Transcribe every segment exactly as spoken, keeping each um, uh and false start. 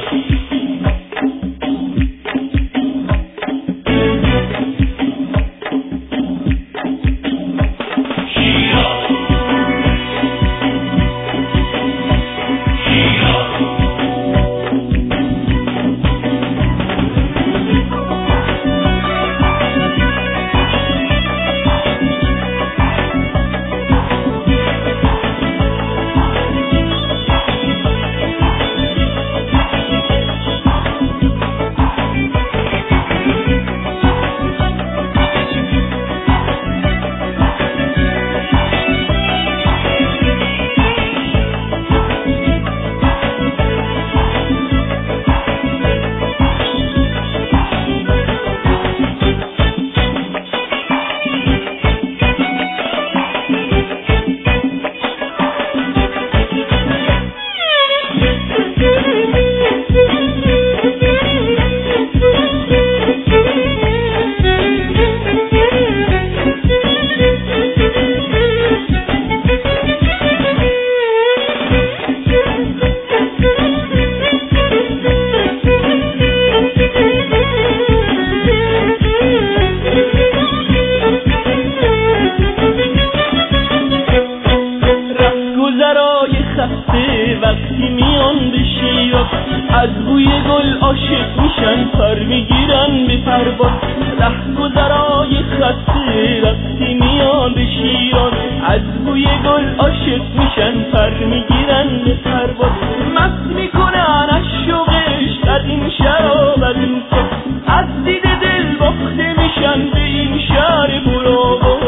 وقتی میان به شیراز از بوی گل عاشق میشن، پر میگیرن به پرواز. رهگذرای خسته وقتی میان به شیراز از بوی گل عاشق میشن، پر میگیرن به پرواز. مست میکنن از شوقش از این شراب از این صبح، از دید دل باخته میشن به این شهر براغ.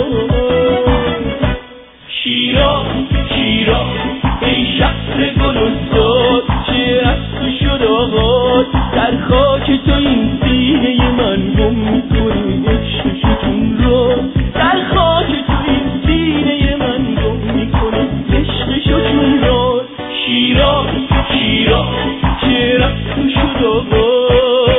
شیراز شیراز ای شهر گل و ساز، چه رسم شد آغاز، در خاک تو این سینه من گم میکنی عشق شکون را. در خاک تو این سینه من گم میکنی عشق شکون را. شیراز شیراز چه رسم شد آغاز.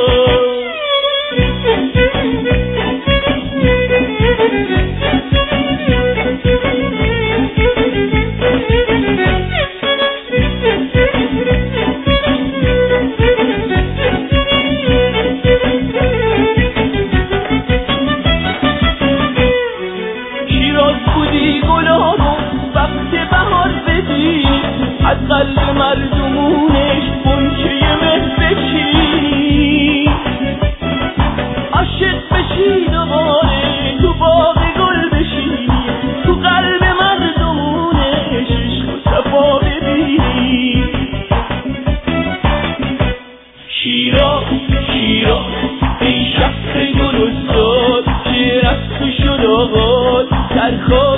از قلب مردمونش بنچه مه بچی، عاشق بشی دوباره تو باغ گل بشی، تو قلب مردمونش عشق و صفا ببینی. شیراز شیراز ای شهر گل و ساز، چه رسم شد آغاز، در خاک